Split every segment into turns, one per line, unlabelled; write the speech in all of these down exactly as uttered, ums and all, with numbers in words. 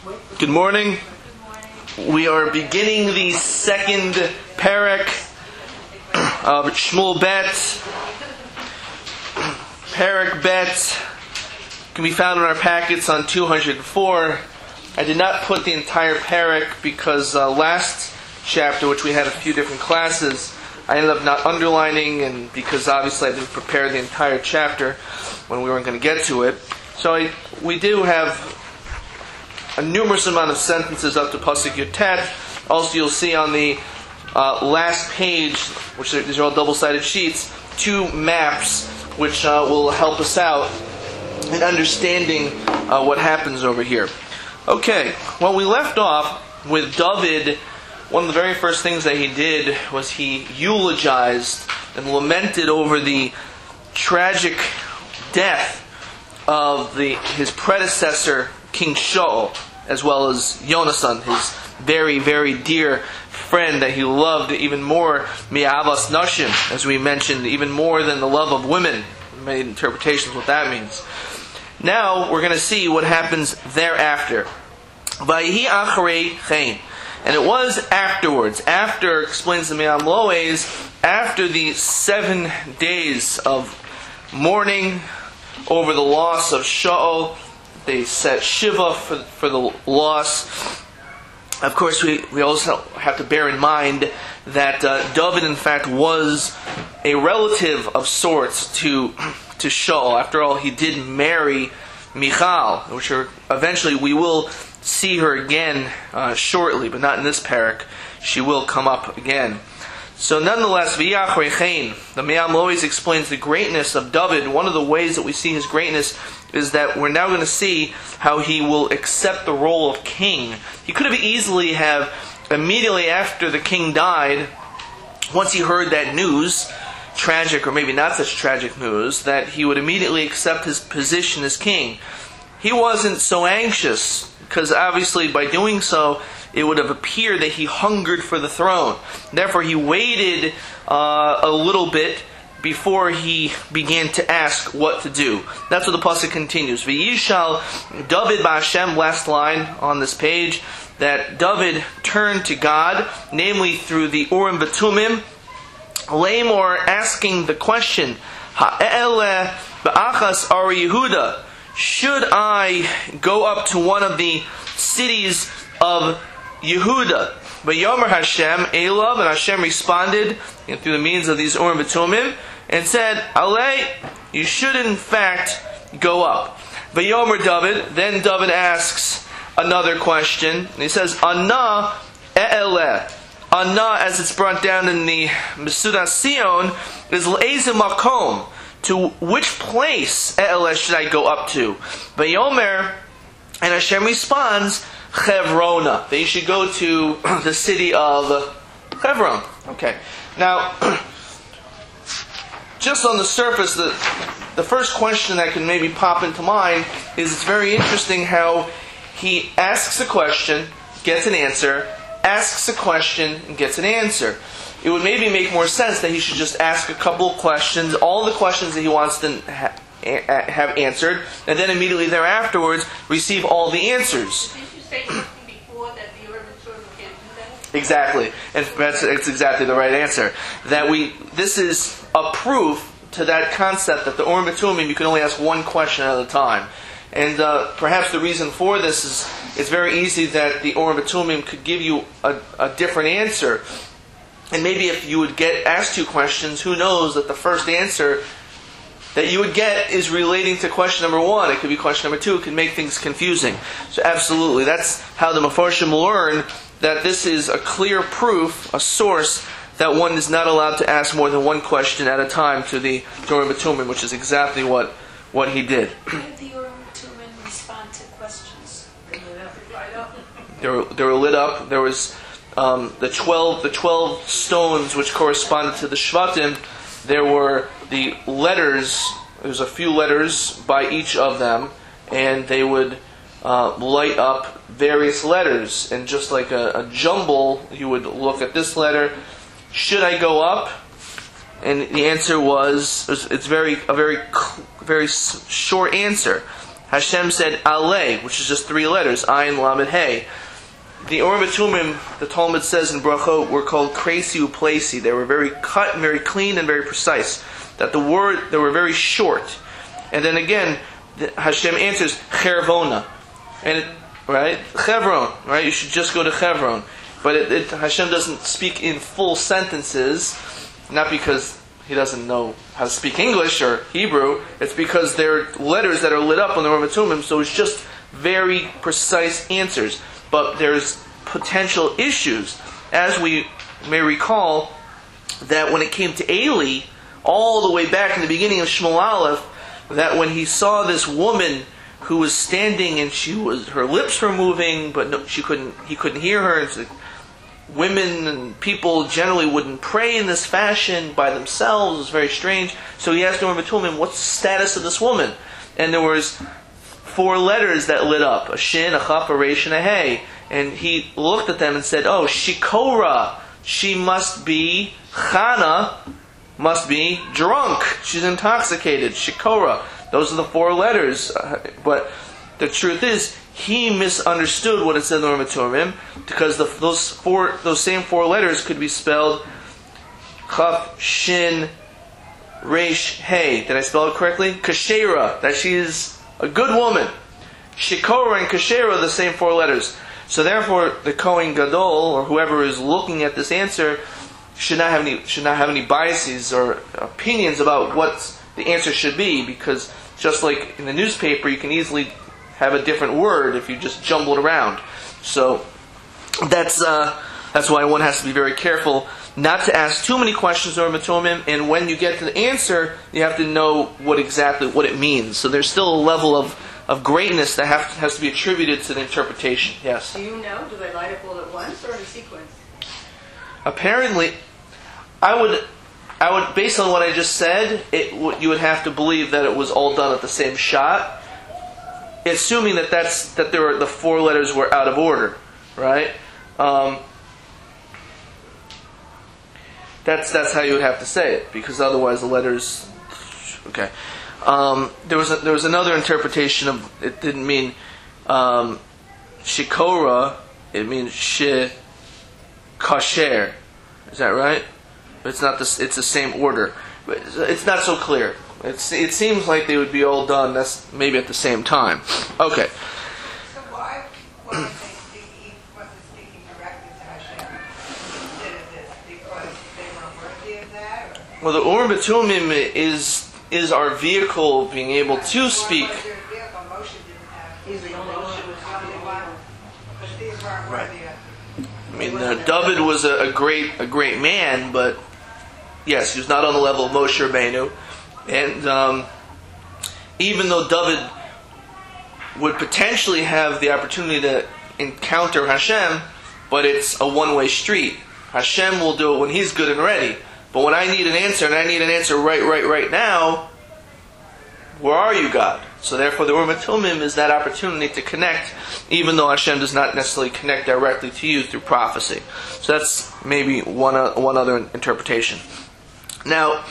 Good morning. We are beginning the second parak of Shmuel Bet. Parak Bet can be found in our packets on two hundred four. I did not put the entire parak because uh, last chapter, which we had a few different classes, I ended up not underlining, and because obviously I didn't prepare the entire chapter when we weren't going to get to it. So I, we do have a numerous amount of sentences up to Pasuk Yotet. Also, you'll see on the uh, last page, which are, these are all double-sided sheets, two maps which uh, will help us out in understanding uh, what happens over here. Okay, well, we left off with David. One of the very first things that he did was he eulogized and lamented over the tragic death of the his predecessor, King Shaul, as well as Yonasan, his very, very dear friend that he loved even more, mi'avas nashim, as we mentioned, even more than the love of women. Many interpretations what that means. Now we're going to see what happens thereafter. Vayhi acharei chen. And it was afterwards, after, explains the Me'am Loes, after the seven days of mourning over the loss of Shaul. They set Shiva for, for the loss. Of course, we, we also have to bear in mind that uh, David, in fact, was a relative of sorts to to Shaul. After all, he did marry Michal, which are, eventually we will see her again uh, shortly, but not in this parak. She will come up again. So nonetheless, the Me'am Loes explains the greatness of David. One of the ways that we see his greatness is that we're now going to see how he will accept the role of king. He could have easily have, immediately after the king died, once he heard that news, tragic or maybe not such tragic news, that he would immediately accept his position as king. He wasn't so anxious, because obviously by doing so, it would have appeared that he hungered for the throne. Therefore, he waited uh, a little bit before he began to ask what to do. That's what the pasuk continues. V'yishal David ba'Hashem, last line on this page, that David turned to God, namely through the Urim V'Tumim, Lamor asking the question, Ha'ele ba'achas Ari Yehuda, should I go up to one of the cities of Yehuda? But Yomer Hashem, Elav, and Hashem responded and through the means of these Urim V'Tumim, and said, Ale, you should in fact go up. But Yomer David, then David asks another question, and he says, Anna E'ele. Anna, as it's brought down in the Mesudas Sion, is L'ezim Makom. To which place E'ele should I go up to? But Yomer, and Hashem responds, Chevrona. That you should go to the city of Chevron. Okay. Now, just on the surface, the, the first question that can maybe pop into mind is it's very interesting how he asks a question, gets an answer, asks a question, and gets an answer. It would maybe make more sense that he should just ask a couple of questions, all the questions that he wants to ha- have answered, and then immediately thereafterwards receive all the answers.
Didn't you say something before that the Urim V'Tumim can't do that?
Exactly, and that's, that's exactly the right answer. That we, this is a proof to that concept that the Urim V'Tumim, you can only ask one question at a time. And uh, perhaps the reason for this is it's very easy that the Urim V'Tumim could give you a, a different answer. And maybe if you would get asked two questions, who knows that the first answer that you would get is relating to question number one. It could be question number two. It could make things confusing. So absolutely, that's how the Mefarshim learn that this is a clear proof, a source, that one is not allowed to ask more than one question at a time to the Urim V'Tumim, which is exactly what, what he did.
How did the Urim V'Tumim respond to questions?
They were, they were lit up. There was um, the twelve the twelve stones which corresponded to the Shvatim. There were the letters. There was a few letters by each of them, and they would uh, light up various letters. And just like a, a jumble, you would look at this letter. Should I go up? And the answer was, it's very a very very short answer. Hashem said Ale, which is just three letters, Ayin Lamed Hey. The Urim Tumim, the Talmud says in Brachot, were called Kresi Uplesi. They were very cut, very clean, and very precise. That the word, they were very short. And then again, Hashem answers Chervona, and it, right, Chevron, right? You should just go to Chevron. But it, it, Hashem doesn't speak in full sentences, not because He doesn't know how to speak English or Hebrew. It's because they're letters that are lit up on the Urim Tumim, so it's just very precise answers. But there's potential issues. As we may recall, that when it came to Eli, all the way back in the beginning of Shmuel Aleph, that when he saw this woman who was standing and she was, her lips were moving, but no, she couldn't, he couldn't hear her. It's like, women and people generally wouldn't pray in this fashion by themselves. It was very strange. So he asked the Urim Tumim, what's the status of this woman? And there was four letters that lit up, a shin, a chaf, a resh, and a hey. And he looked at them and said, oh, shikora, she must be, chana, must be drunk. She's intoxicated, shikora. Those are the four letters. Uh, but the truth is, he misunderstood what it said in the Urim Tumim, because the, those four, those same four letters could be spelled chaf, shin, resh, hey. Did I spell it correctly? Kashera, that she is a good woman. Shikora and Kashera are the same four letters. So therefore, the Kohen Gadol, or whoever is looking at this answer, should not have any should not have any biases or opinions about what the answer should be, because just like in the newspaper, you can easily have a different word if you just jumble it around. So that's uh, that's why one has to be very careful not to ask too many questions or Tumim, and when you get to the answer, you have to know what exactly what it means. So there's still a level of, of greatness that have, has to be attributed to the interpretation. Yes?
Do you know, do they light up all at once or in a sequence?
Apparently, I would, I would, based on what I just said, it you would have to believe that it was all done at the same shot, assuming that that's that there were the four letters were out of order, right? Um, That's that's how you would have to say it, because otherwise the letters. Okay, um, there was a, there was another interpretation of it. Didn't mean um, shikora. It means she kasher. Is that right? It's not this. It's the same order, but it's not so clear. It's it seems like they would be all done. That's maybe at the same time. Okay.
So why wasn't they speaking? Wasn't speaking directly to Hashem instead of this? Because they weren't worthy of that? Or?
Well, the Urim Tumim is is our vehicle being able to speak.
Was there a vehicle? Moshe didn't have.
He's the only one.
Moshe was the only one. But these weren't
Right.
worthy of.
I mean, uh, David was a, a great a great man, but yes, he was not on the level of Moshe Rabbeinu. And um, even though David would potentially have the opportunity to encounter Hashem, but it's a one-way street. Hashem will do it when He's good and ready. But when I need an answer, and I need an answer right, right, right now, where are you, God? So therefore, the Urim Tumim is that opportunity to connect, even though Hashem does not necessarily connect directly to you through prophecy. So that's maybe one uh, one other interpretation. Now,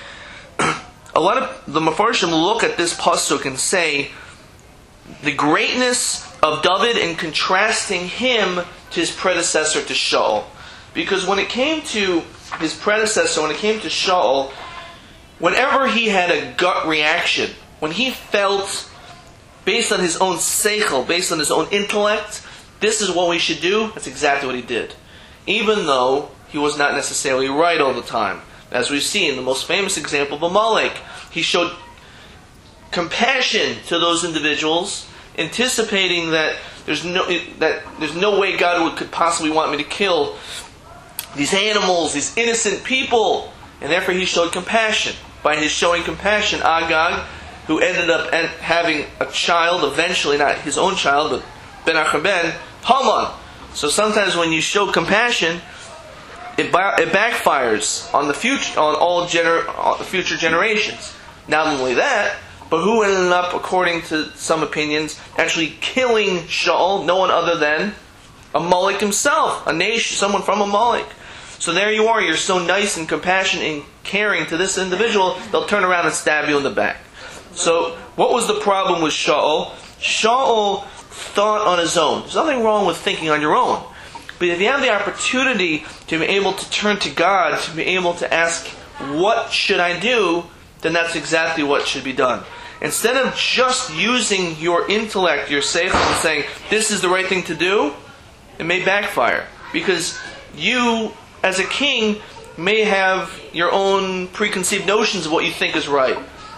a lot of the Mefarshim look at this pasuk and say the greatness of David in contrasting him to his predecessor to Shaul, because when it came to his predecessor, when it came to Shaul, whenever he had a gut reaction, when he felt, based on his own seichel, based on his own intellect, this is what we should do, that's exactly what he did. Even though he was not necessarily right all the time. As we've seen, the most famous example of Amalek, he showed compassion to those individuals, anticipating that there's no that there's no way God would, could possibly want me to kill these animals, these innocent people, and therefore he showed compassion. By his showing compassion, Agag, who ended up having a child, eventually not his own child, but Ben Achaben, Haman. So sometimes when you show compassion, it, ba- it backfires on the future, on all gener- on the future generations. Not only that, but who ended up, according to some opinions, actually killing Shaul? No one other than Amalek himself, a nation, someone from Amalek. So there you are, you're so nice and compassionate and caring to this individual, they'll turn around and stab you in the back. So What was the problem with Shaul? Shaul thought on his own. There's nothing wrong with thinking on your own. But if you have the opportunity to be able to turn to God, to be able to ask, what should I do? Then that's exactly what should be done. Instead of just using your intellect, your seichel, and saying, this is the right thing to do, it may backfire. Because you, as a king, may have your own preconceived notions of what you think is right.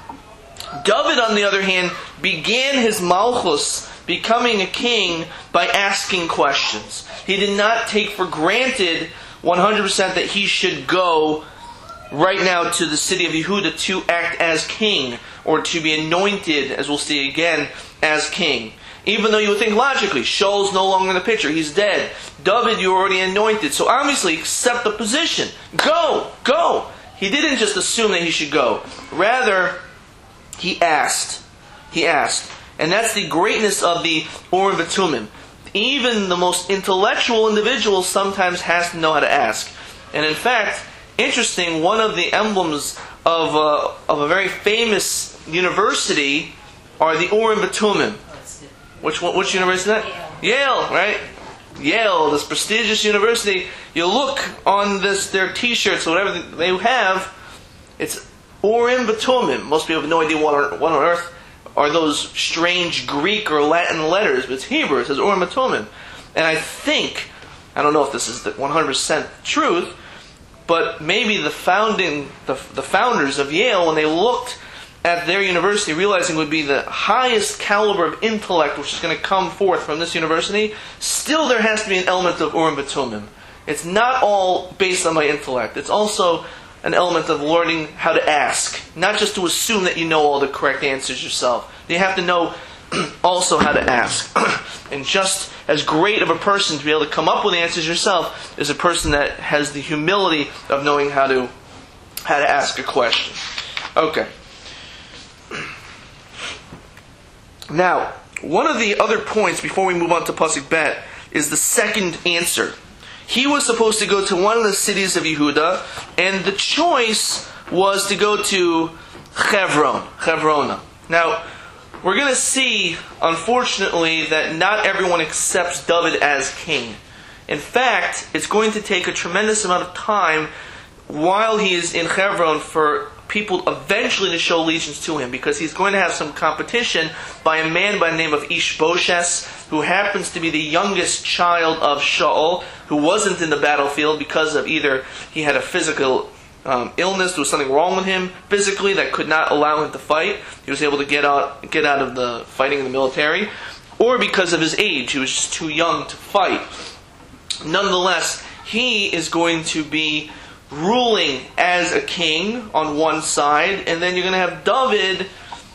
David, on the other hand, began his malchus, becoming a king, by asking questions. He did not take for granted one hundred percent that he should go right now to the city of Yehuda to act as king, or to be anointed, as we'll see again, as king. Even though you would think logically, Shaul's no longer in the picture, he's dead. David, you're already anointed, so obviously accept the position. Go! Go! He didn't just assume that he should go. Rather, he asked. He asked. And that's the greatness of the Urim V'Tumim. Even the most intellectual individual sometimes has to know how to ask. And in fact, interesting, one of the emblems of a, of a very famous university are the Urim V'Tumim. Which which university is that? Yale. Yale, right? Yale, this prestigious university. You look on this their T-shirts, whatever they have, it's Urim V'Tumim. Most people have no idea what on, what on earth are those strange Greek or Latin letters, but it's Hebrew. It says Urim V'Tumim. And I think, I don't know if this is the one hundred percent truth, but maybe the founding, the, the founders of Yale, when they looked at their university, realizing it would be the highest caliber of intellect which is going to come forth from this university, still there has to be an element of Urim V'Tumim. It's not all based on my intellect. It's also an element of learning how to ask. Not just to assume that you know all the correct answers yourself. You have to know also how to ask. And just as great of a person to be able to come up with answers yourself is a person that has the humility of knowing how to how to ask a question. Okay. Now, one of the other points before we move on to Pasuk Bet is the second answer. He was supposed to go to one of the cities of Yehuda, and the choice was to go to Hebron, Hebrona. Now, we're going to see, unfortunately, that not everyone accepts David as king. In fact, it's going to take a tremendous amount of time while he is in Hebron for people eventually to show allegiance to him, because he's going to have some competition by a man by the name of Ishbosheth, who happens to be the youngest child of Shaul, who wasn't in the battlefield because of either he had a physical um, illness, there was something wrong with him physically that could not allow him to fight. He was able to get out, get out of the fighting in the military, or because of his age, he was just too young to fight. Nonetheless, he is going to be ruling as a king on one side, and then you're going to have David,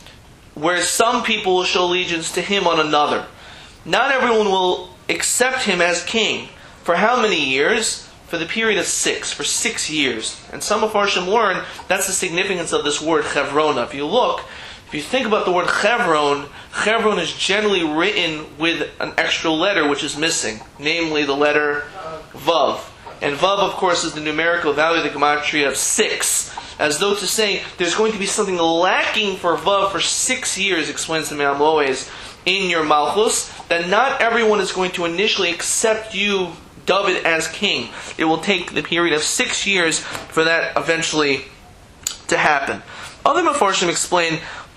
where some people will show allegiance to him on another. Not everyone will accept him as king. For how many years? For the period of six. For six years. And some of Farshim learn that's the significance of this word Hevrona. If you look, if you think about the word Hebron, Hebron is generally written with an extra letter which is missing, namely the letter Vav. And Vav, of course, is the numerical value, the gematria of six. As though to say, there's going to be something lacking for Vav for six years, explains the Me'am Loez, in your Malchus, that not everyone is going to initially accept you, David, as king. It will take the period of six years for that eventually to happen. Other Mefarshim explain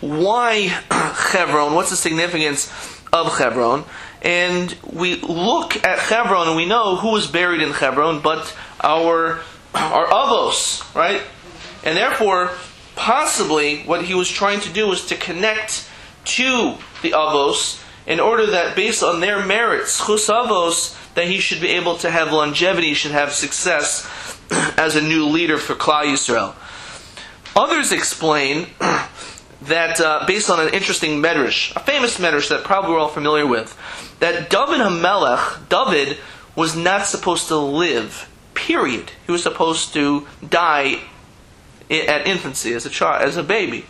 why Hebron, what's the significance of Hebron. And we look at Hebron and we know who was buried in Hebron, but our our Avos, right? And therefore, possibly what he was trying to do was to connect to the Avos in order that based on their merits, Chus Avos, that he should be able to have longevity, should have success as a new leader for Klal Yisrael. Others explain that uh, based on an interesting medrash, a famous medrash that probably we're all familiar with, that David HaMelech, David, was not supposed to live, period. He was supposed to die at infancy, as a child, as a baby.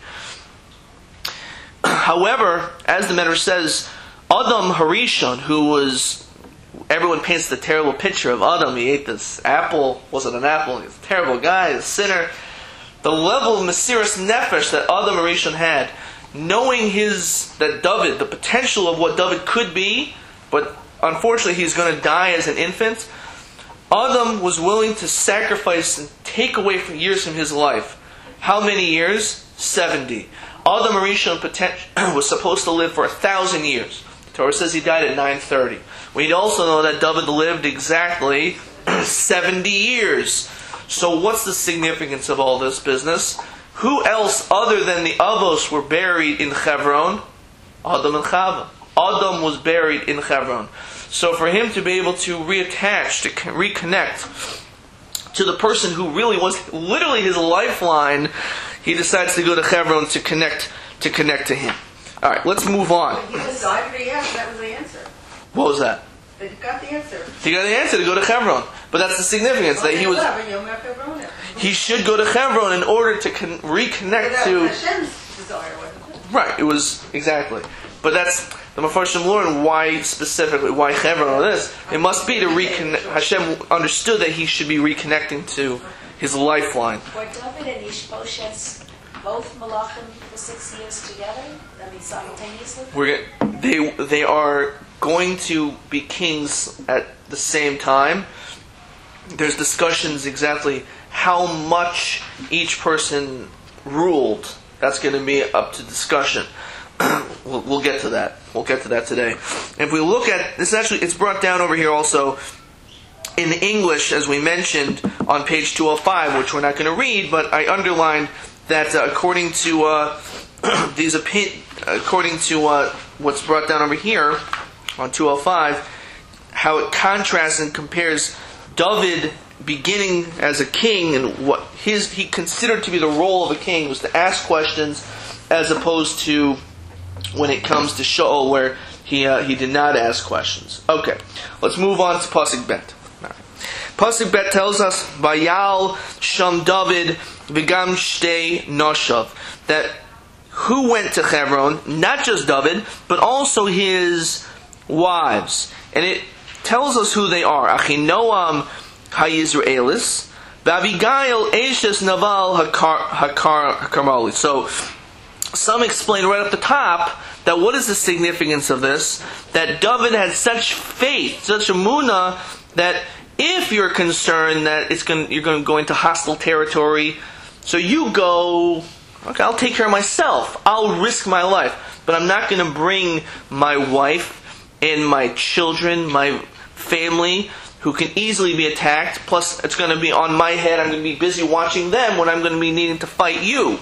However, as the medrash says, Adam Harishon, who was, everyone paints the terrible picture of Adam, he ate this apple, wasn't an apple, he was a terrible guy, a sinner. The level of Mesiras Nefesh that Adam Harishon had, knowing his that David, the potential of what David could be, but unfortunately he's going to die as an infant, Adam was willing to sacrifice and take away from years from his life. How many years? seventy. Adam Arishon was supposed to live for a thousand years. The Torah says he died at nine thirty. We also know that David lived exactly seventy years. So what's the significance of all this business? Who else other than the Avos were buried in Hebron? Adam and Chava. Adam was buried in Hebron. So for him to be able to reattach, to reconnect to the person who really was literally his lifeline, he decides to go to Hebron to connect to connect to him. All right, let's move on.
He just died, but yes, that was the answer.
What was that?
They got the answer.
He got the answer to go to Hebron, but that's the significance that he was. He should go to Hebron in order to con- reconnect to.
Hashem's desire, wasn't it?
Right, it was exactly. But that's the Mefarshim learn why specifically, why Hebron or this. It must be to reconnect. Hashem understood that he should be reconnecting to his lifeline.
Were David and Ishbosheth both Malachim for six years together? I mean, simultaneously?
We're they they are going to be kings at the same time. There's discussions exactly how much each person ruled. That's going to be up to discussion. we'll, we'll get to that. We'll get to that today. If we look at this, actually, it's brought down over here also in English, as we mentioned on page two oh five, which we're not going to read, but I underlined that uh, according to uh, these opinions, according to uh, what's brought down over here on two oh five, how it contrasts and compares David beginning as a king and what his he considered to be the role of a king was to ask questions, as opposed to when it comes to Shaul, where he uh, he did not ask questions. Okay, let's move on to Pasuk Bet. Right. Pasuk Bet tells us, "Vayal Sham David v'gam shtei noshav," that who went to Hebron, not just David, but also his wives, and it tells us who they are. Achinoam HaYisraelis, V'Abigail Eshes Naval HaKarmali. So, some explain right at the top that what is the significance of this? That David had such faith, such emunah, that if you're concerned that it's going, you're going to go into hostile territory, so you go, okay, I'll take care of myself. I'll risk my life, but I'm not going to bring my wife and my children, my family, who can easily be attacked. Plus, it's going to be on my head. I'm going to be busy watching them when I'm going to be needing to fight you.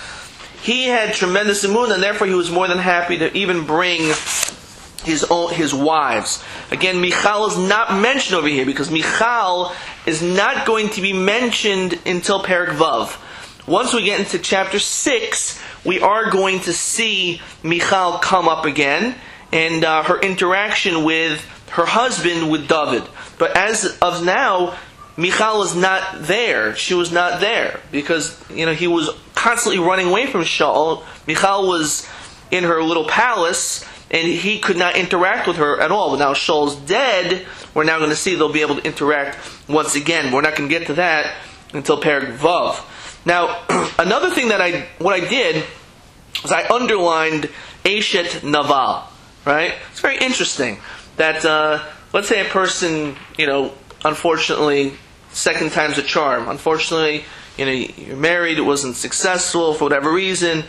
He had tremendous emunah, and therefore he was more than happy to even bring his own, his wives. Again, Michal is not mentioned over here because Michal is not going to be mentioned until Perek Vav. Once we get into chapter six, we are going to see Michal come up again, and uh, her interaction with her husband, with David. But as of now, Michal is not there. She was not there because, you know, he was constantly running away from Shaul. Michal was in her little palace, and he could not interact with her at all. But now Shaul's dead. We're now going to see they'll be able to interact once again. We're not going to get to that until Perek Vav. Now, another thing that I what I did was I underlined Eshet Naval. Right? It's very interesting that, uh, let's say a person, you know, unfortunately, second time's a charm. Unfortunately, you know, you're married, it wasn't successful for whatever reason.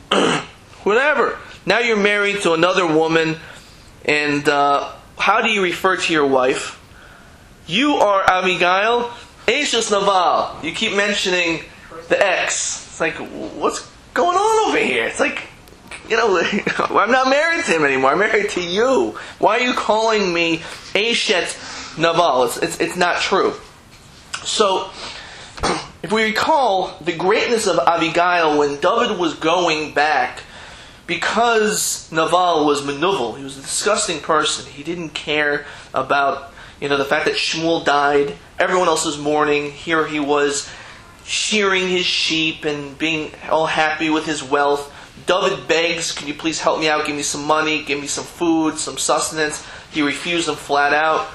Whatever. Now you're married to another woman, and uh, how do you refer to your wife? You are Abigail, Eshes Naval. You keep mentioning the ex. It's like, what's going on over here? It's like, you know, I'm not married to him anymore. I'm married to you. Why are you calling me Eshet Naval? It's, it's, it's not true. So, if we recall the greatness of Abigail when David was going back, because Naval was menuvel, he was a disgusting person. He didn't care about, you know, the fact that Shmuel died. Everyone else was mourning. Here he was shearing his sheep and being all happy with his wealth. David begs, can you please help me out, give me some money, give me some food, some sustenance. He refused him flat out.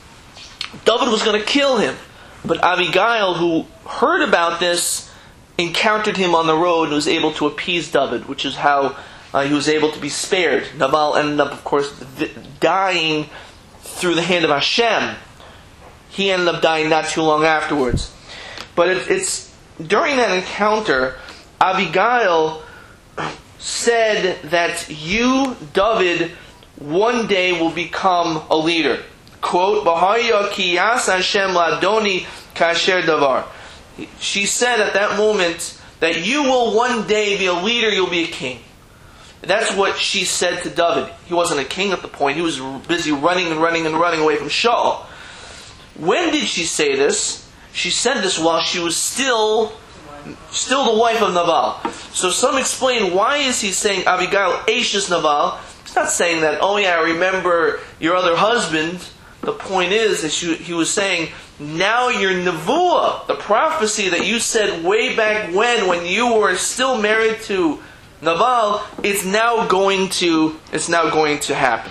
David was going to kill him. But Abigail, who heard about this, encountered him on the road and was able to appease David, which is how uh, he was able to be spared. Nabal ended up, of course, dying through the hand of Hashem. He ended up dying not too long afterwards. But it, it's during that encounter, Abigail said that you, David, one day will become a leader. Quote, "V'haya ki yas Hashem la'adoni kasher davar." She said at that moment that you will one day be a leader, you'll be a king. That's what she said to David. He wasn't a king at the point. He was busy running and running and running away from Shaul. When did she say this? She said this while she was still still the wife of Nabal. So some explain, why is he saying Abigail Ashes Nabal? He's not saying that, oh yeah, remember your other husband. The point is that she, he was saying, now your nevuah, the prophecy that you said way back when, when you were still married to Nabal, it's now going to, it's now going to happen.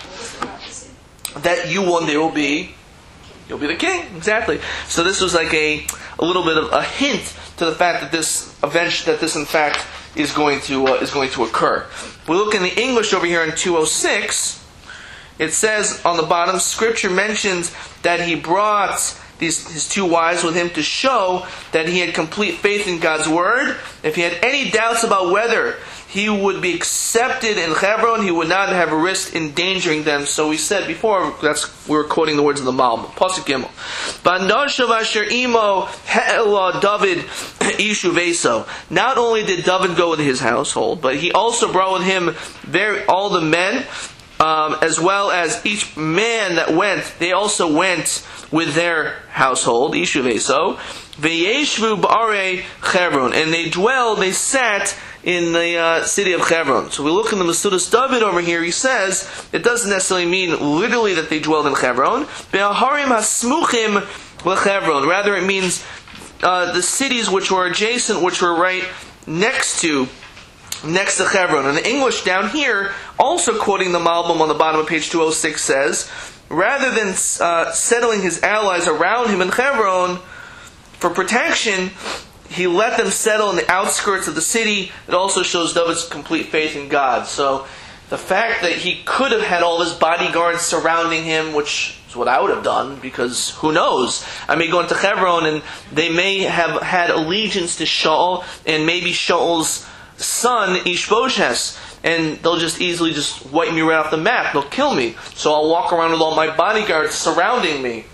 That you one day will be, you'll be the king. Exactly. So this was like a, a little bit of a hint to the fact that this event, that this in fact is going to uh, is going to occur. We look in the English over here in two oh six. It says on the bottom, Scripture mentions that he brought these his two wives with him to show that he had complete faith in God's word. If he had any doubts about whether he would be accepted in Hebron, he would not have risked endangering them. So we said before, that's we were quoting the words of the Malbim. Pasuk Gimel. Bandashav asher imo he'ela David ishu veso. Not only did David go with his household, but he also brought with him very, all the men, um, as well as each man that went. They also went with their household, ishu veso. Veyeshvu b'arei Hebron, and they dwelled, they sat in the uh, city of Hebron. So we look in the Masudas David over here, he says, it doesn't necessarily mean literally that they dwelled in Hebron. Be'aharim hasmuchim leChebron. Rather it means uh, the cities which were adjacent, which were right next to next to Hebron. And the English down here, also quoting the Malbim on the bottom of page two oh six, says, rather than uh, settling his allies around him in Hebron for protection, he let them settle in the outskirts of the city. It also shows David's complete faith in God. So the fact that he could have had all his bodyguards surrounding him, which is what I would have done, because who knows? I may go into Hebron and they may have had allegiance to Shaul and maybe Shaul's son Ishbosheth, and they'll just easily just wipe me right off the map. They'll kill me. So I'll walk around with all my bodyguards surrounding me,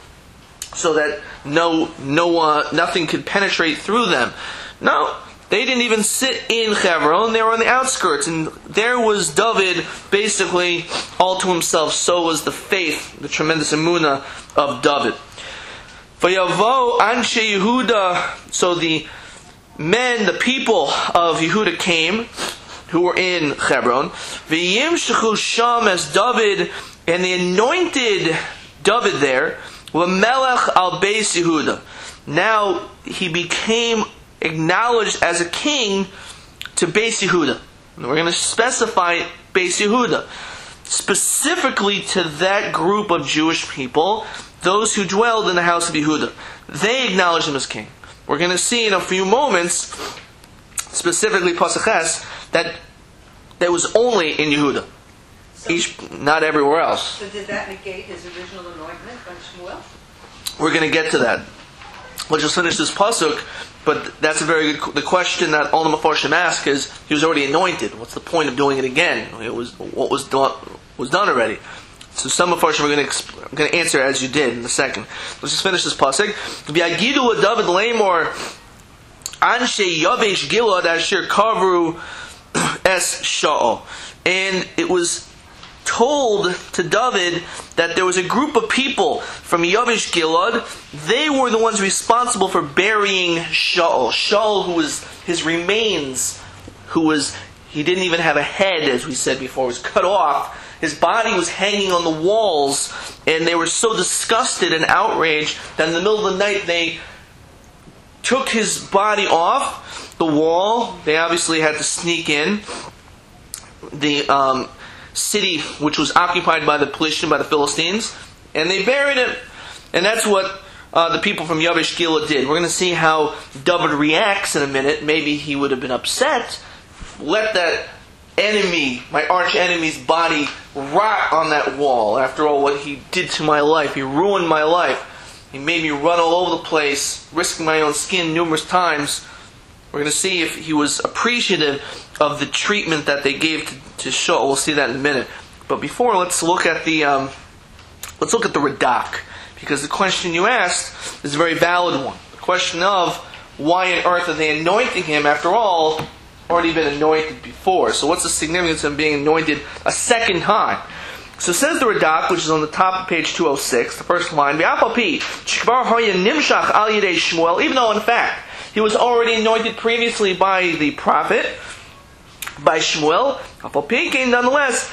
so that no, no, uh, nothing could penetrate through them. No, they didn't even sit in Hebron. They were on the outskirts, and there was David basically all to himself. So was the faith, the tremendous emunah of David. Vayavo anshe Yehuda. So the men, the people of Yehuda came, who were in Hebron. V'yimshechu sham as David, and they anointed David there. L'melech al Beis Yehuda. Now he became acknowledged as a king to Beis Yehuda. And we're going to specify Beis Yehuda specifically to that group of Jewish people, those who dwelled in the house of Yehuda. They acknowledged him as king. We're going to see in a few moments, specifically Pasuk Ches, that that was only in Yehuda.
So,
Each, not everywhere else.
so did that negate his original anointment by Shmuel?
We're going to get to that. We'll just finish this pasuk, but that's a very good. The question that all the Mefarshim ask is: he was already anointed. What's the point of doing it again? It was what was done was done already. So some Mefarshim are going to going to answer as you did in a second. Let's just finish this pasuk. V'yagidu David leimor anshe Yavesh Gilad asher kavru es Shaul, and it was told to David that there was a group of people from Yavesh Gilad. They were the ones responsible for burying Shaul. Shaul, who was his remains, who was, he didn't even have a head, as we said before, was cut off. His body was hanging on the walls, and they were so disgusted and outraged that in the middle of the night they took his body off the wall. They obviously had to sneak in. The um, city which was occupied by the Plishtim, by the Philistines, and they buried him. And that's what uh, the people from Yavesh Gilad did. We're going to see how David reacts in a minute. Maybe he would have been upset. Let that enemy, my arch enemy's body rot on that wall. After all, what he did to my life, he ruined my life. He made me run all over the place, risking my own skin numerous times. We're going to see if he was appreciative of the treatment that they gave to, to Shaul. We'll see that in a minute. But before, let's look at the um, let's look at the Radak, because the question you asked is a very valid one. The question of why on earth are they anointing him? After all, already been anointed before. So what's the significance of being anointed a second time? So says the Radak, which is on the top of page two oh six, the first line, even though in fact he was already anointed previously by the prophet, by Shmuel, nonetheless,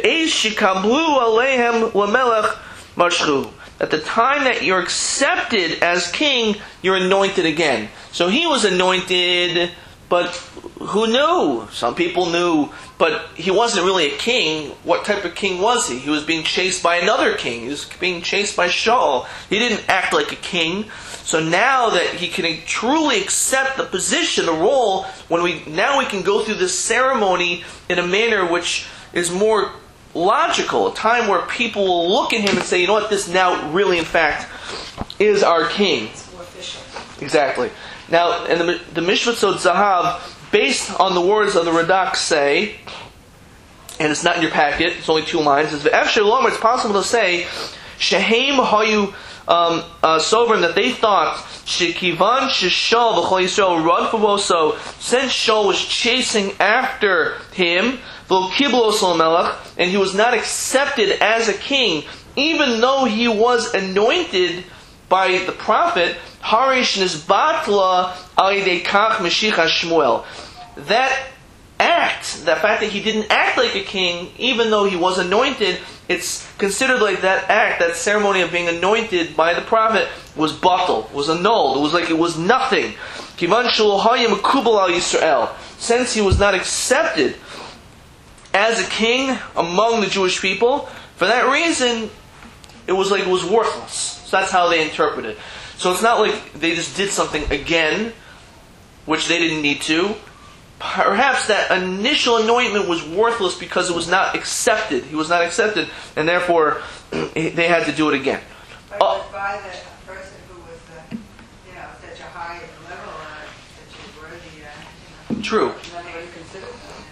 at the time that you're accepted as king, you're anointed again. So he was anointed, but who knew? Some people knew, but he wasn't really a king. What type of king was he? He was being chased by another king. He was being chased by Shaul. He didn't act like a king. So now that he can truly accept the position, the role, when we now we can go through this ceremony in a manner which is more logical, a time where people will look at him and say, you know what, this now really in fact is our king.
It's more official. Exactly.
Now, and the, the Mishvatzot Zahav, based on the words of the Radak, say, and it's not in your packet, it's only two lines, it's it's possible to say, Shehem Hayu um, uh, Sovereign, that they thought, Shekivan Sheshal V'chol Yisrael Run Favoso, since Shaul was chasing after him, and he was not accepted as a king, even though he was anointed by the prophet, Harish Nizbatla Alidekach Meshicha Shmuel. That act, the fact that he didn't act like a king, even though he was anointed, it's considered like that act, that ceremony of being anointed by the prophet, was batal, was annulled. It was like it was nothing. Kivan Shelo Hayim Kubal Al Yisrael. Since he was not accepted as a king among the Jewish people, for that reason, it was like it was worthless. So that's how they interpret it. So it's not like they just did something again, which they didn't need to. Perhaps that initial anointment was worthless because it was not accepted. He was not accepted, and therefore they had to do it again.
But it was by the person who was, uh, you know, such a high level, uh, such a worthy, uh, you know.
True.
Nobody considered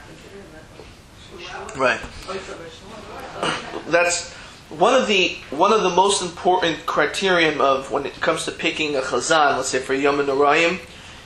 that.
Right. That's one of the one of the most important criterion of when it comes to picking a chazan. Let's say for Yom Norayim,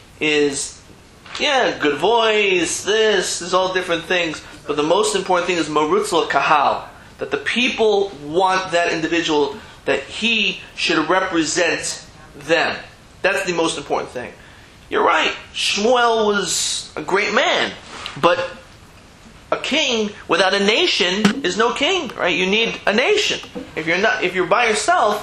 is yeah, good voice. This is all different things, but the most important thing is marutz kahal, that the people want that individual, that he should represent them. That's the most important thing. You're right. Shmuel was a great man, but a king without a nation is no king, right? You need a nation. If you're not, if you're by yourself,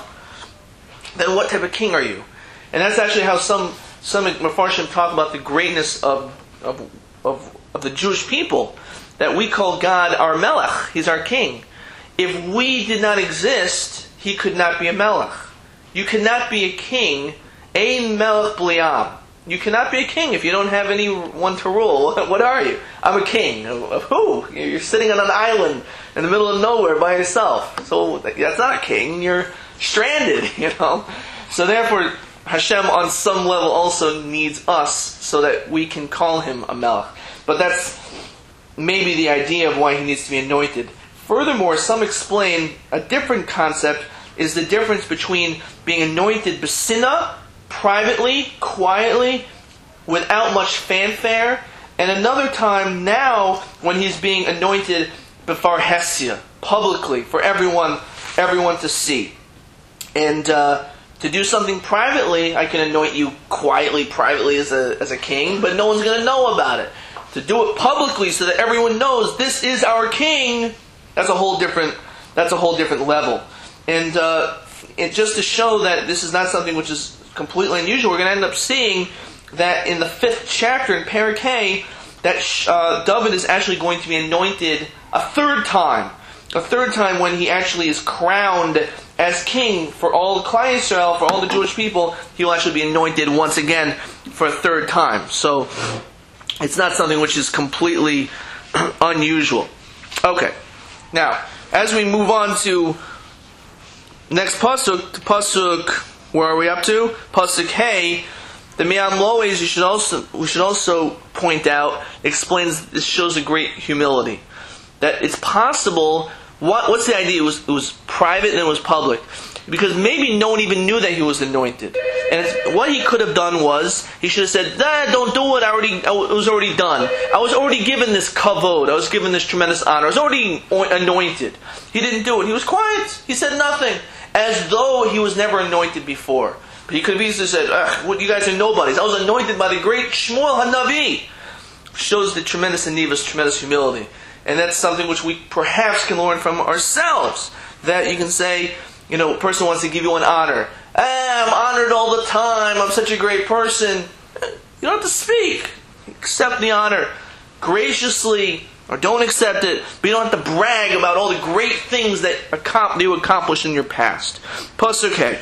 then what type of king are you? And that's actually how some some Mefarshim talk about the greatness of of of, of the Jewish people, that we call God our Melech. He's our king. If we did not exist, he could not be a Melech. You cannot be a king. Ein Melech B'liam. You cannot be a king if you don't have anyone to rule. What are you? I'm a king. Of who? You're sitting on an island in the middle of nowhere by yourself. So that's not a king. You're stranded, you know. So therefore, Hashem on some level also needs us so that we can call him a melech. But that's maybe the idea of why he needs to be anointed. Furthermore, some explain a different concept is the difference between being anointed b'sina, privately, quietly, without much fanfare, and another time now when he's being anointed before Hesia, publicly, for everyone everyone to see. And uh, to do something privately, I can anoint you quietly, privately as a as a king, but no one's going to know about it. To do it publicly so that everyone knows this is our king, that's a whole different that's a whole different level. And uh, it, just to show that this is not something which is completely unusual, we're going to end up seeing that in the fifth chapter in Perek Hay, that uh, David is actually going to be anointed a third time. A third time when he actually is crowned as king for all the Klal Yisrael, for all the Jewish people, he will actually be anointed once again for a third time. So it's not something which is completely unusual. Okay. Now, as we move on to next pasuk, to pasuk, where are we up to? Pasuk Hey. The Me'am Lois, you should also we should also point out, explains this shows a great humility. That it's possible. What what's the idea? It was it was private and it was public, because maybe no one even knew that he was anointed. And it's, what he could have done was he should have said, nah, "Don't do it. I already it was already done. I was already given this kavod. I was given this tremendous honor. I was already anointed." He didn't do it. He was quiet. He said nothing, as though he was never anointed before. But he could have easily said, Ugh, what, you guys are nobodies. I was anointed by the great Shmuel HaNavi. Shows the tremendous anivas, tremendous humility. And that's something which we perhaps can learn from ourselves. That you can say, you know, a person wants to give you an honor. Ah, I'm honored all the time. I'm such a great person. You don't have to speak. Accept the honor graciously, or don't accept it. But you don't have to brag about all the great things that you accomplished in your past. Pasuk Hey.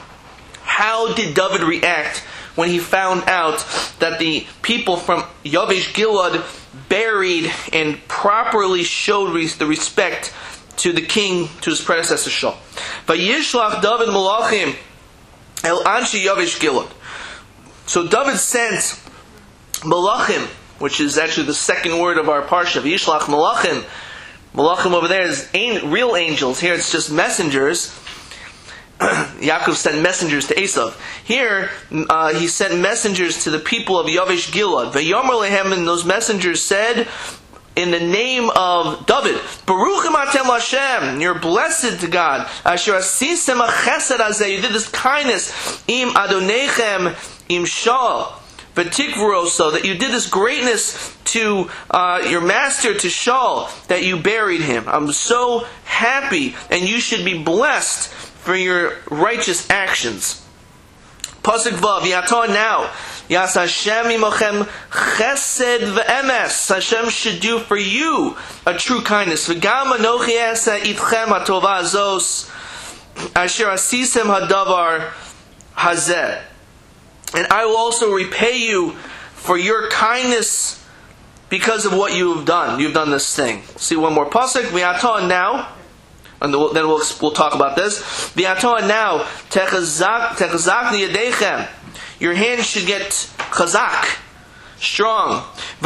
How did David react when he found out that the people from Yavesh Gilad buried and properly showed the respect to the king, to his predecessor Shaul? Vayishlach David Malachim el Anshi Yavesh Gilad. So David sent Malachim, which is actually the second word of our parsha. Vayishlach Malachim. Malachim over there is real angels. Here it's just messengers. Yaakov sent messengers to Esav. Here, uh, he sent messengers to the people of Yavesh Gilad. Vayomer lehem, and those messengers said, in the name of David, Baruchim atem Hashem, you're blessed to God. Asher asisem chesed hazeh, you did this kindness, im adonechem, im Shaul, v'tikvuro, so that you did this greatness to uh, your master, to Shaul, that you buried him. I'm so happy, and you should be blessed for your righteous actions. Pasuk Vav, Yatar now, Yas Hashem imochem chesed ve'emes. Hashem should do for you a true kindness. V'gam anochi esa itchem hatova azos, asher asisem hadavar hazeh. And I will also repay you for your kindness because of what you have done. You've done this thing. See one more pasuk. V'yatar now. And then we'll, we'll talk about this. V'yatar now, techazak niyadechem. Your hands should get chazak, strong.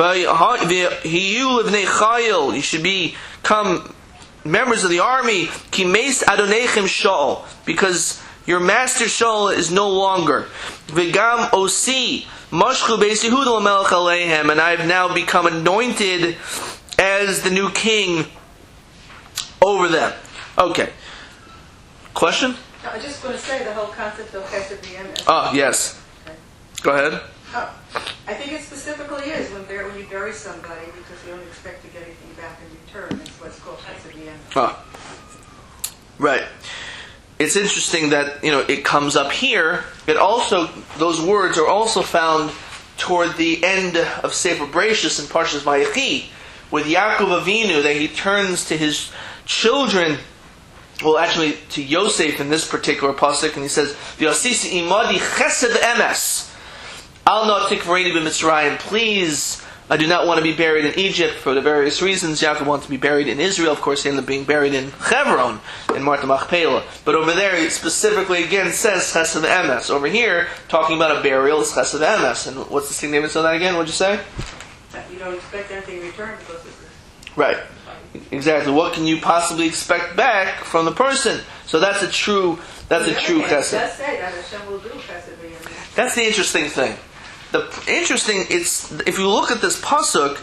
V'hiyu livnei chayil. You should become members of the army. Ki meis adonechem Shaul, because your master Shaul is no longer. V'gam osi mashchu beis Yehuda l'melech aleihem. And I have now become anointed as the new king over them. Okay. Question?
No, I was just going to say the whole concept of chesed v'emes.
Oh, yes.
Okay.
Go ahead.
Oh, I think it specifically is when, bur- when you bury somebody because you don't expect to get anything back in return. It's what's called chesed v'emes.
Oh. Right. It's interesting that, you know, it comes up here. It also, those words are also found toward the end of Sefer Bereshis in Parshas Vayechi, with Yaakov Avinu, that he turns to his children. Well, actually, to Yosef in this particular pasuk, and he says, "V'yasisi imadi chesed emes, al not tikvareni b'Mitzrayim." Please, I do not want to be buried in Egypt for the various reasons. Yaakov wants to be buried in Israel. Of course, he ended up being buried in Hebron, in Marta Machpelah. But over there, he specifically again says chesed emes. Over here, talking about a burial, is chesed emes. And what's the significance of that again? What'd you say?
That you don't expect anything in return because it's
Right. Exactly. What can you possibly expect back from the person? So that's a true. That's a true chesed.
That's say that Hashem will do chesed v'emes.
That's the interesting thing. The interesting. It's if you look at this pasuk,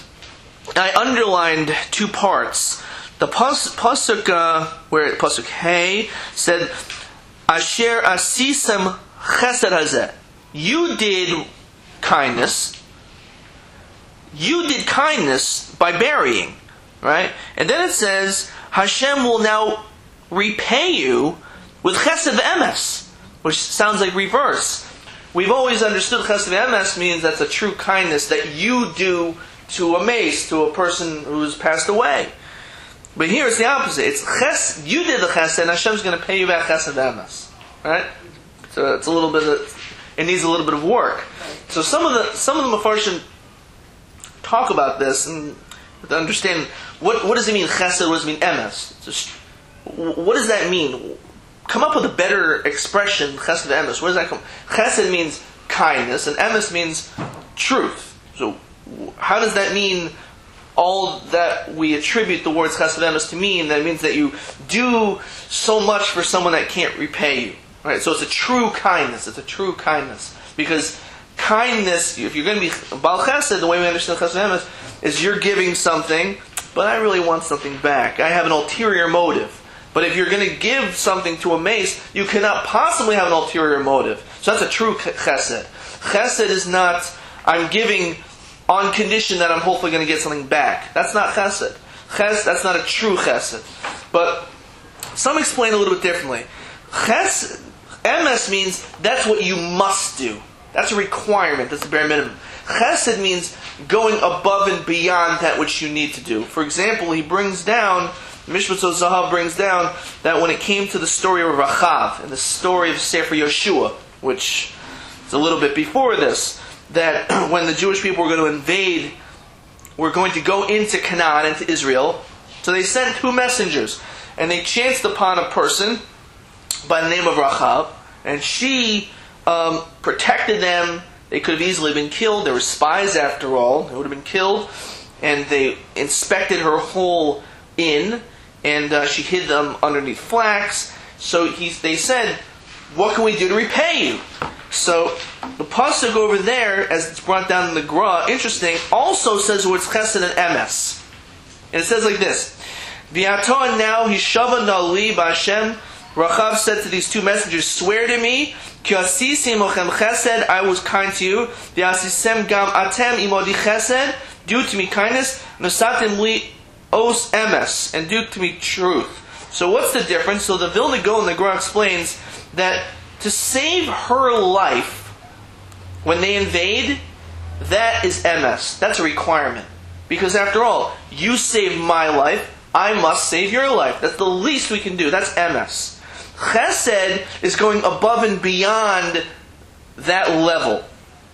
I underlined two parts. The pas, pasuk uh, where pasuk Hey said, "Asher asisem chesed hazeh." You did kindness. You did kindness by burying. Right? And then it says, Hashem will now repay you with chesed v'emes, which sounds like reverse. We've always understood chesed v'emes means that's a true kindness that you do to a mace, to a person who's passed away. But here it's the opposite. It's ches, you did the chesed, and Hashem's going to pay you back chesed v'emes. Right? So it's a little bit of, it needs a little bit of work. So some of the some of the Mefarshim talk about this, and to understand what what does it mean chesed, what does it mean emes? Just, what does that mean? Come up with a better expression, chesed emes. Where does that come? Chesed means kindness, and emes means truth. So how does that mean all that we attribute the words chesed emes to mean? That means that you do so much for someone that can't repay you. Right? So it's a true kindness. It's a true kindness. Because kindness, if you're going to be Baal Chesed, the way we understand chesed emes is you're giving something, but I really want something back. I have an ulterior motive. But if you're going to give something to a mace, you cannot possibly have an ulterior motive. So that's a true chesed. Chesed is not, I'm giving on condition that I'm hopefully going to get something back. That's not chesed. Chesed, that's not a true chesed. But some explain a little bit differently. Chesed, emes means that's what you must do. That's a requirement. That's the bare minimum. Chesed means going above and beyond that which you need to do. For example, he brings down, Mishpat Zahav brings down that when it came to the story of Rachav and the story of Sefer Yoshua, which is a little bit before this, that when the Jewish people were going to invade, were going to go into Canaan, into Israel, so they sent two messengers, and they chanced upon a person by the name of Rachav, and she um, protected them. They could have easily been killed. They were spies after all. They would have been killed. And they inspected her whole inn, and uh, she hid them underneath flax. So he, they said, what can we do to repay you? So the pasuk over there, as it's brought down in the Gra, interesting, also says the words chesed and emes. And it says like this, V'ato now hishava nali b'Hashem. Rachav said to these two messengers, swear to me, Ki asisim lochem chesed, I was kind to you. V'asisem gam atem imodi chesed, do to me kindness. Nosatim li os emes, and do to me truth. So what's the difference? So the Vilna Gaon in the Gra explains that to save her life when they invade, that is emes. That's a requirement. Because after all, you saved my life, I must save your life. That's the least we can do. That's emes. Chesed is going above and beyond that level.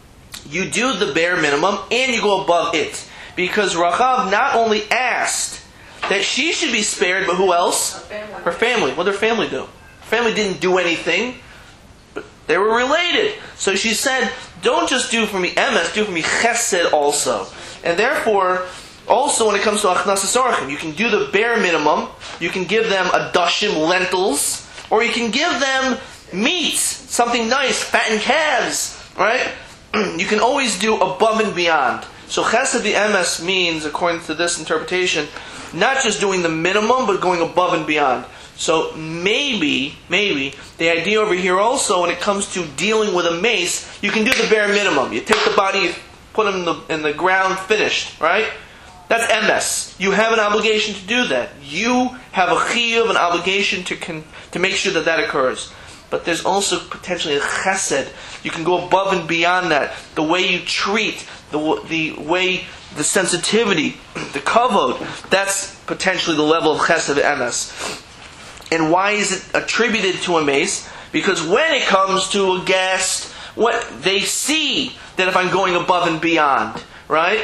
You do the bare minimum and you go above it. Because Rachav not only asked that she should be spared, but who else?
Her family.
Her family. What did her family do? Her family didn't do anything, but they were related. So she said, don't just do for me emes, do for me chesed also. And therefore, also when it comes to achnasas orchim, you can do the bare minimum. You can give them a dashim, lentils, or you can give them meat, something nice, fattened calves, right? You can always do above and beyond. So chesed v'emes means, according to this interpretation, not just doing the minimum, but going above and beyond. So maybe, maybe, the idea over here also, when it comes to dealing with a mace, you can do the bare minimum. You take the body, you put him in the, in the ground, finished, right? That's emes. You have an obligation to do that. You have a chiyuv, an obligation to con- to make sure that that occurs. But there's also potentially a chesed. You can go above and beyond that. The way you treat, the the way, the sensitivity, the kavod, that's potentially the level of chesed emes. And why is it attributed to a mace? Because when it comes to a guest, what they see that if I'm going above and beyond, right?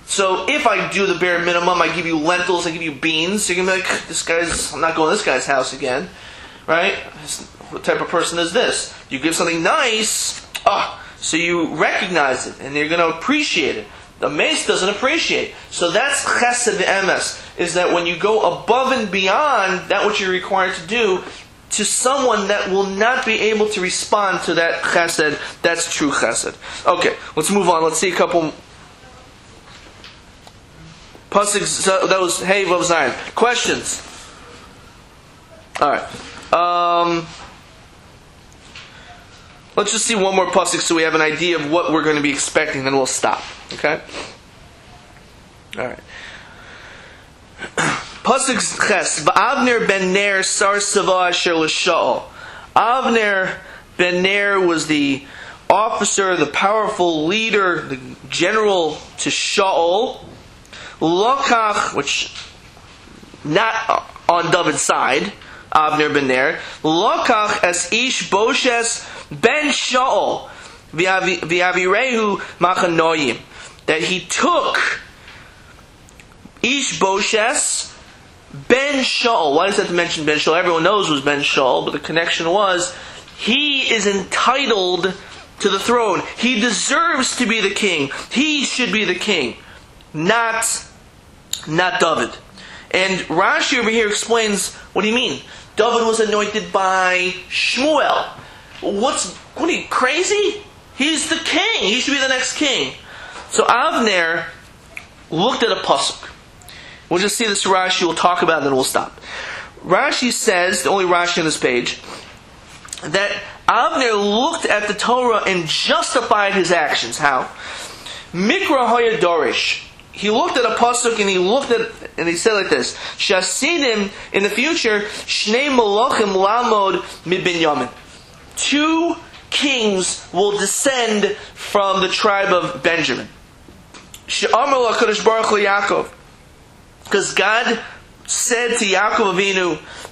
So if I do the bare minimum, I give you lentils, I give you beans, you're going to be like, this guy's, I'm not going to this guy's house again. Right? What type of person is this? You give something nice, ah, so you recognize it, and you're going to appreciate it. The mace doesn't appreciate. So that's chesed v'emes, is that when you go above and beyond that which you're required to do, to someone that will not be able to respond to that chesed, that's true chesed. Okay, let's move on. Let's see a couple... Pasuk, so that was Hey Vav Zayin. Questions? Alright. Um, let's just see one more pasuk so we have an idea of what we're going to be expecting, then we'll stop. Okay? Alright. Pasuk Ches. V'Avner ben Ner sar sava asher l'Shaul. Avner ben Ner was the officer, the powerful leader, the general to Shaul. Lokach, which not on David's side, Avner ben Ner. Lokach as Ish Boshes ben Shaul v'avirehu machanoyim, that he took Ishboshes ben Shaul. Why does that mention Ben Shaul? Everyone knows it was Ben Shaul, but the connection was he is entitled to the throne. He deserves to be the king. He should be the king, not, not David. And Rashi over here explains, what do you mean? David was anointed by Shmuel. What's, what are you, crazy? He's the king. He should be the next king. So Avner looked at a pasuk. We'll just see this Rashi, we'll talk about it, and then we'll stop. Rashi says, the only Rashi on this page, that Avner looked at the Torah and justified his actions. How? Mikra Hoya Dorish. He looked at a pasuk and he looked at, and he said like this: Shasidim in the future, Shnei Malachim Lamod Mi Binyamin. Two kings will descend from the tribe of Benjamin. She'amar LaKadosh Baruch Hu Yaakov, because God said to Yaakov Avinu,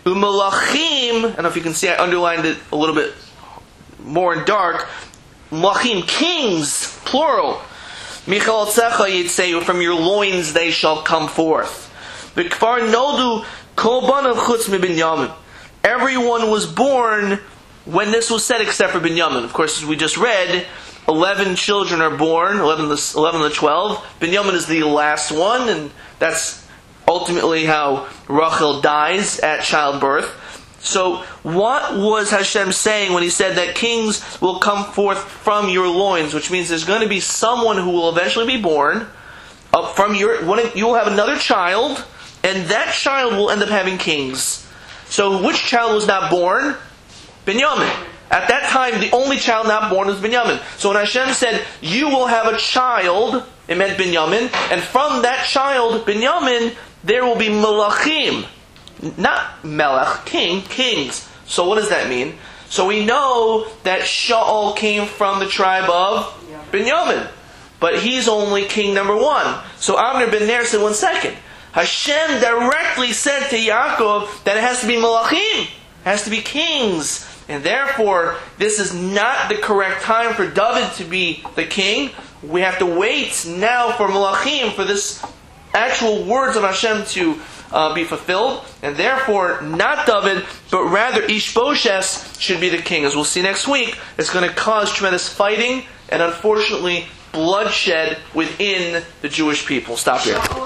Umalachim. I don't know if you can see, I underlined it a little bit more in dark. Malachim, kings, plural. Michal Tzecha Yitzeu, from your loins they shall come forth. V'kfar nodu kol banav chutz mi Binyamin. Everyone was born when this was said except for Binyamin. Of course, as we just read, eleven children are born, eleven of the, eleven of the twelve. Binyamin is the last one, and that's ultimately how Rachel dies at childbirth. So what was Hashem saying when He said that kings will come forth from your loins, which means there's going to be someone who will eventually be born up from your, you will have another child, and that child will end up having kings. So which child was not born? Binyamin. At that time, the only child not born was Binyamin. So when Hashem said, you will have a child, it meant Binyamin, and from that child, Binyamin, there will be Malachim. Not Melech, king, kings. So what does that mean? So we know that Shaul came from the tribe of Binyamin. But he's only king number one. So Avner ben Ner said, one second. Hashem directly said to Yaakov that it has to be Malachim. It has to be kings. And therefore, this is not the correct time for David to be the king. We have to wait now for Malachim, for this actual words of Hashem to uh, be fulfilled. And therefore, not David, but rather Ishboshes should be the king. As we'll see next week, it's going to cause tremendous fighting and unfortunately bloodshed within the Jewish people. Stop here.